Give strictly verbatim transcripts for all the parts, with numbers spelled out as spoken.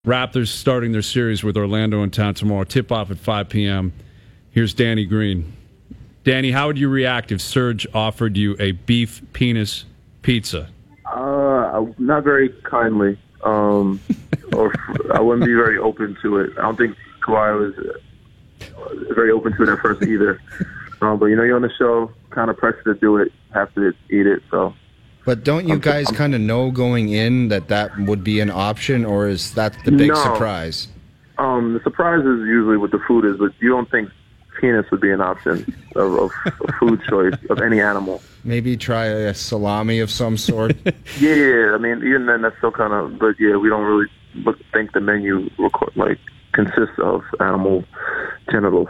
Raptors starting their series with Orlando in town tomorrow. Tip-off at five p.m. Here's Danny Green. Danny, how would you react if Serge offered you a beef penis pizza? Uh, not very kindly. Um, or I wouldn't be very open to it. I don't think Kawhi was very open to it at first either. Um, but, you know, you're on the show, kind of pressed to do it, have to eat it, so. But don't you guys kind of know going in that that would be an option, or is that the big no. surprise? Um, the surprise is usually what the food is, but you don't think penis would be an option of, of a food choice of any animal. Maybe try a salami of some sort. yeah, yeah, I mean, even then, that's still kind of. But yeah, we don't really look, think the menu record, like consists of animal genitals.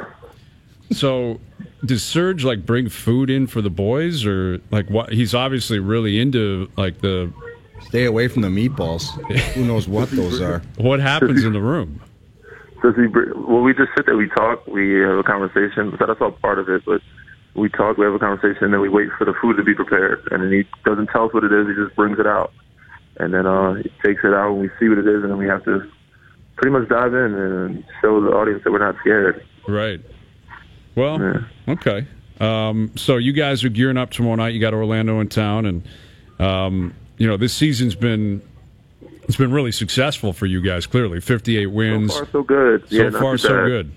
So, does Serge like bring food in for the boys, or like what? He's obviously really into like the. Stay away from the meatballs. Who knows what those are? What happens in the room? Does he? Well, we just sit there, we talk, we have a conversation. So that's all part of it. But we talk, we have a conversation, and then we wait for the food to be prepared. And then he doesn't tell us what it is; he just brings it out, and then uh, he takes it out, and we see what it is, and then we have to pretty much dive in and show the audience that we're not scared. Right. Well, yeah. okay. Um, so you guys are gearing up tomorrow night. You got Orlando in town, and um, you know this season's been. It's been really successful for you guys, clearly. fifty-eight wins. So far, so good. So yeah, far, so good.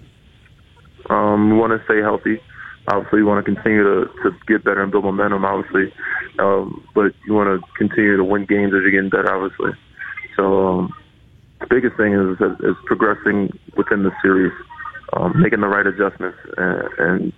Um, we want to stay healthy. Obviously, we want to continue to, to get better and build momentum, obviously. Um, but you want to continue to win games as you're getting better, obviously. So um, the biggest thing is, is progressing within the series, um, making the right adjustments, and, and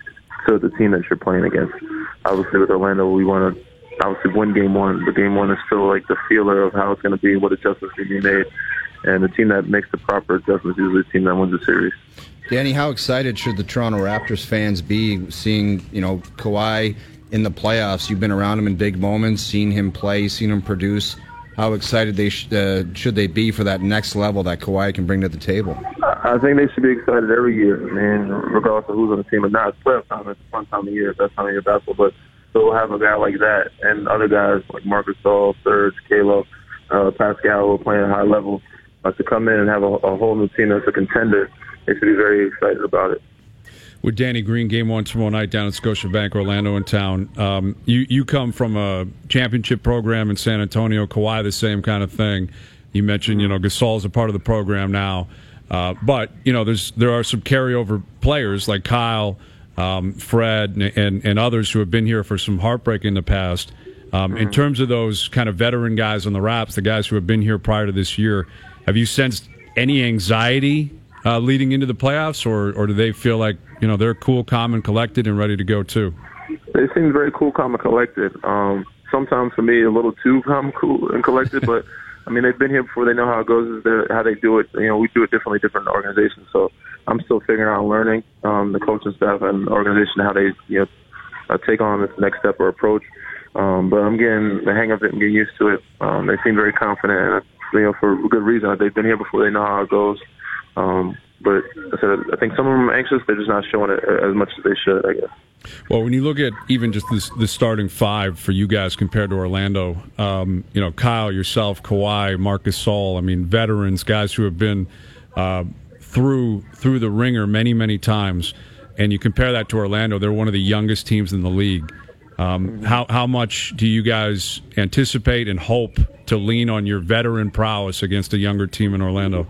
to the team that you're playing against. Obviously, with Orlando, we want to obviously win game one. The game one is still like the feeler of how it's going to be, what adjustments can be made. And the team that makes the proper adjustments is usually the team that wins the series. Danny, how excited should the Toronto Raptors fans be seeing, you know, Kawhi in the playoffs? You've been around him in big moments, seen him play, seen him produce. How excited they sh- uh, should they be for that next level that Kawhi can bring to the table? I think they should be excited every year, man, regardless of who's on the team or not. It's playoff time. It's a fun time of year. That's time of year basketball. But so we'll have a guy like that and other guys like Marc Gasol, Serge, Caleb, uh, Pascal who are playing at a high level uh, to come in and have a, a whole new team that's a contender. They should be very excited about it. With Danny Green, game one tomorrow night down at Scotiabank, Orlando in town. Um, you, you come from a championship program in San Antonio. Kawhi, the same kind of thing. You mentioned, you know, Gasol's a part of the program now. Uh, but, you know, there's there are some carryover players like Kyle, Um, Fred, and, and and others who have been here for some heartbreak in the past. Um, in terms of those kind of veteran guys on the Raps, the guys who have been here prior to this year, have you sensed any anxiety uh, leading into the playoffs, or or do they feel like, you know, they're cool, calm, and collected and ready to go too? They seem very cool, calm, and collected. Um, sometimes for me, a little too calm, cool, and collected, but I mean, they've been here before. They know how it goes, how they do it. You know, we do it differently, different organizations. So I'm still figuring out and learning um, the coaching staff and the organization, how they, you know, uh, take on this next step or approach. Um, but I'm getting the hang of it and getting used to it. Um, they seem very confident, and, you know, for good reason. They've been here before. They know how it goes. Um, but I, said, I think some of them are anxious. They're just not showing it as much as they should, I guess. Well, when you look at even just this, the starting five for you guys compared to Orlando, um, you know, Kyle, yourself, Kawhi, Marc Gasol, I mean, veterans, guys who have been uh, through through the ringer many, many times, and you compare that to Orlando, they're one of the youngest teams in the league. Um, how how much do you guys anticipate and hope to lean on your veteran prowess against a younger team in Orlando?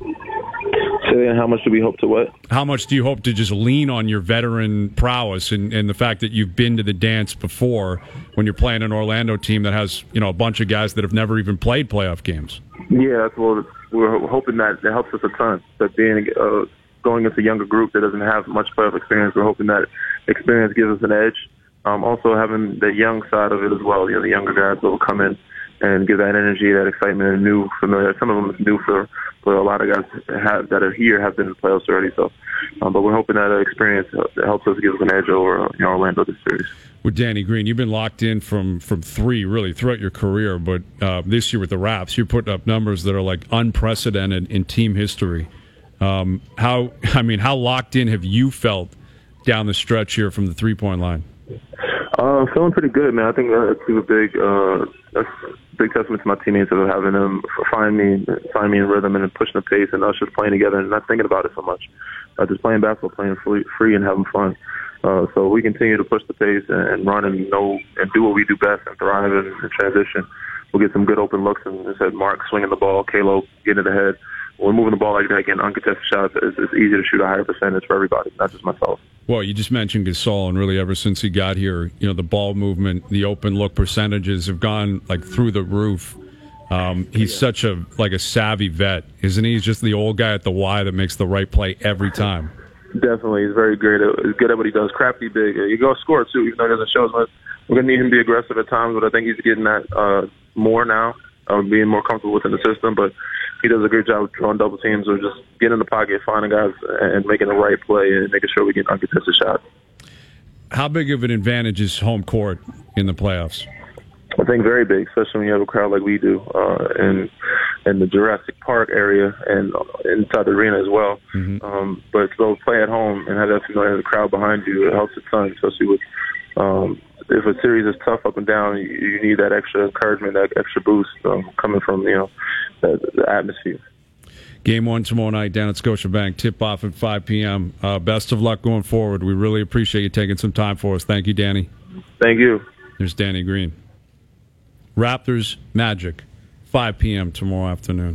And how much do we hope to what? How much do you hope to just lean on your veteran prowess and, and the fact that you've been to the dance before when you're playing an Orlando team that has, you know, a bunch of guys that have never even played playoff games? Yeah, that's what we're hoping that that helps us a ton. That being uh, going into a younger group that doesn't have much playoff experience, we're hoping that experience gives us an edge. Um, also having the young side of it as well, you know, the younger guys that will come in and give that energy, that excitement, and new, familiar. Some of them is new for, for a lot of guys have, that are here have been in the playoffs already. So, um, but we're hoping that experience helps us give us an edge over, you know, Orlando this series. With Danny Green, you've been locked in from, from three really throughout your career, but uh, this year with the Raps, you're putting up numbers that are like unprecedented in team history. Um, how I mean, how locked in have you felt down the stretch here from the three point line? Uh, feeling pretty good, man. I think that's a big, uh, that's a big testament to my teammates of having them find me, find me in rhythm and pushing the pace, and us just playing together and not thinking about it so much. Uh, just playing basketball, playing free, free and having fun. Uh, so we continue to push the pace and, and run and know and do what we do best and thrive in, in transition. We'll get some good open looks, and as I said, Mark swinging the ball, Kalo getting to the head. When we're moving the ball like that, getting uncontested shots, it's, it's easy to shoot a higher percentage for everybody, not just myself. Well, you just mentioned Gasol, and really ever since he got here, you know, the ball movement, the open look percentages have gone like through the roof. Um, he's such a like a savvy vet, isn't he? He's just the old guy at the Y that makes the right play every time. Definitely, he's very great. At, he's good at what he does. Crafty, big. He goes score too, even though he doesn't show as much. We're gonna need him to be aggressive at times, but I think he's getting that uh, more now, uh, being more comfortable within the system. But he does a great job of drawing double teams or just getting in the pocket, finding guys, and making the right play and making sure we get uncontested shots. How big of an advantage is home court in the playoffs? I think very big, especially when you have a crowd like we do, uh, in in the Jurassic Park area and inside the arena as well. Mm-hmm. Um, but to go play at home and have that familiar the crowd behind you, it helps a ton, especially with um, if a series is tough up and down, you, you need that extra encouragement, that extra boost um, coming from you know the, the atmosphere. Game one tomorrow night down at Scotiabank. Tip off at five p.m. Uh, best of luck going forward. We really appreciate you taking some time for us. Thank you, Danny. Thank you. There's Danny Green. Raptors Magic, five p.m. tomorrow afternoon.